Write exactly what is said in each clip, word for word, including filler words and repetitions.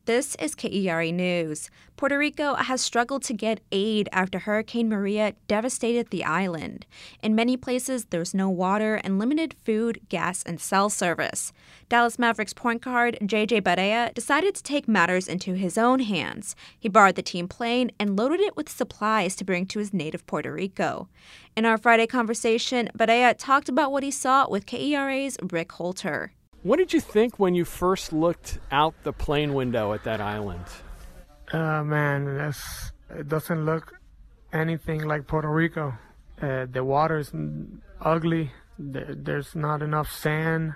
This is K E R A News. Puerto Rico has struggled to get aid after Hurricane Maria devastated the island. In many places, there's no water and limited food, gas, and cell service. Dallas Mavericks point guard J J Barea decided to take matters into his own hands. He borrowed the team plane and loaded it with supplies to bring to his native Puerto Rico. In our Friday conversation, Barea talked about what he saw with K E R A's Rick Holter. What did you think when you first looked out the plane window at that island? Uh, man, that's, it doesn't look anything like Puerto Rico. Uh, the water is ugly. There, there's not enough sand.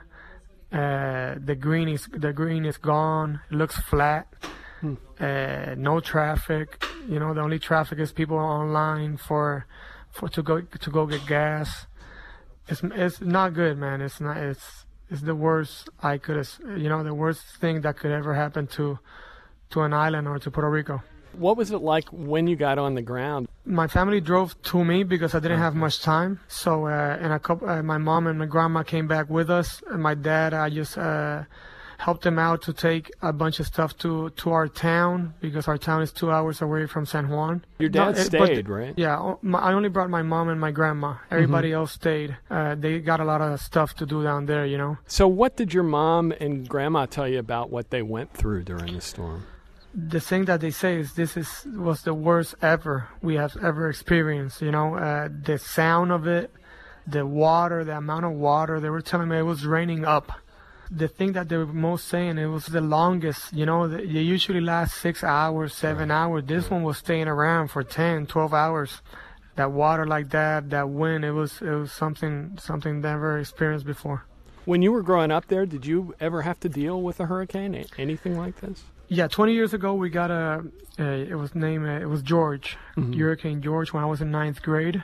Uh, the green is the green is gone. It looks flat. Hmm. Uh, no traffic. You know, the only traffic is people online for for to go to go get gas. It's it's not good, man. It's not. It's It's the worst I could have, you know, the worst thing that could ever happen to to an island or to Puerto Rico. What was it like when you got on the ground? My family drove to me because I didn't have much time. So, uh, and a couple, uh, my mom and my grandma came back with us. And my dad, I just uh, helped him out to take a bunch of stuff to, to our town because our town is two hours away from San Juan. Your dad no, stayed, but, right? Yeah, I only brought my mom and my grandma. Everybody mm-hmm. else stayed. Uh, they got a lot of stuff to do down there, you know. So what did your mom and grandma tell you about what they went through during the storm? The thing that they say is this is was the worst ever we have ever experienced, you know. Uh, the sound of it, the water, the amount of water. They were telling me it was raining up. The thing that they were most saying, it was the longest, you know, they usually last six hours, seven hours. This one was staying around for ten, twelve hours. That water like that, that wind, it was it was something something never experienced before. When you were growing up there, did you ever have to deal with a hurricane, anything like this? Yeah, twenty years ago we got a, a it was named, uh, it was George, mm-hmm. Hurricane George when I was in ninth grade.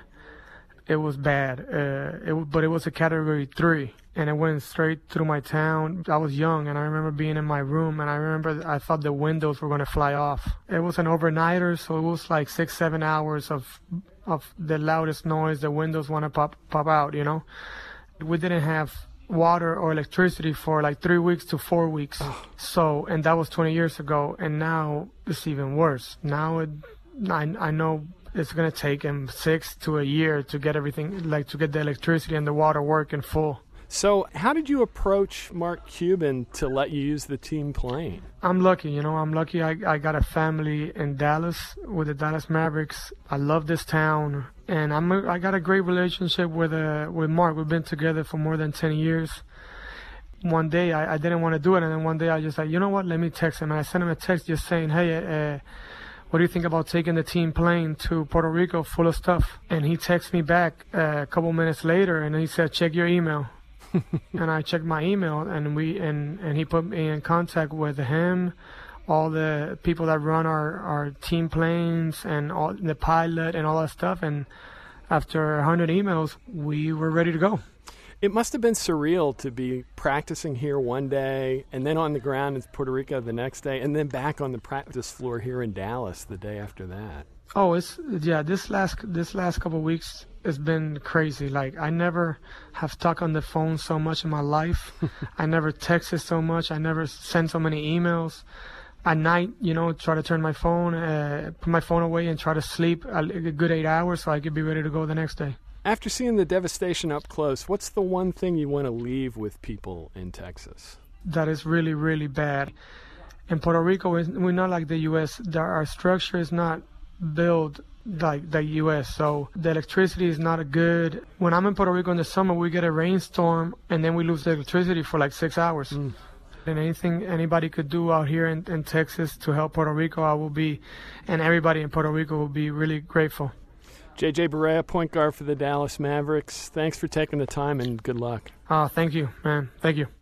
It was bad, uh, it, but it was a category three. And it went straight through my town. I was young, and I remember being in my room, and I remember I thought the windows were going to fly off. It was an overnighter, so it was like six, seven hours of of the loudest noise. The windows want to pop pop out, you know. We didn't have water or electricity for like three weeks to four weeks. So, and that was twenty years ago, and now it's even worse. Now it, I, I know it's going to take them six to a year to get everything, like to get the electricity and the water working full. So how did you approach Mark Cuban to let you use the team plane? I'm lucky, you know, I'm lucky I, I got a family in Dallas with the Dallas Mavericks. I love this town, and I'm a, I got a great relationship with uh, with Mark. We've been together for more than ten years. One day I, I didn't want to do it, and then one day I just like, you know what, let me text him. And I sent him a text just saying, hey, uh, what do you think about taking the team plane to Puerto Rico full of stuff? And he texted me back uh, a couple minutes later, and he said, check your email. And I checked my email, and we and, and he put me in contact with him, all the people that run our, our team planes, and all the pilot and all that stuff. And after a hundred emails, we were ready to go. It must have been surreal to be practicing here one day, and then on the ground in Puerto Rico the next day, and then back on the practice floor here in Dallas the day after that. Oh, it's yeah. This last this last couple of weeks has been crazy. Like, I never have talked on the phone so much in my life. I never texted so much. I never sent so many emails. At night, you know, try to turn my phone, uh, put my phone away, and try to sleep a, a good eight hours so I could be ready to go the next day. After seeing the devastation up close, what's the one thing you want to leave with people in Texas? That is really, really bad. In Puerto Rico, we're not like the U S Our structure is not built like the U S, so the electricity is not good. When I'm in Puerto Rico in the summer, we get a rainstorm, and then we lose the electricity for like six hours. Mm. And anything anybody could do out here in, in Texas to help Puerto Rico, I will be, and everybody in Puerto Rico will be really grateful. J J Barea, point guard for the Dallas Mavericks. Thanks for taking the time, and good luck. Uh, thank you, man. Thank you.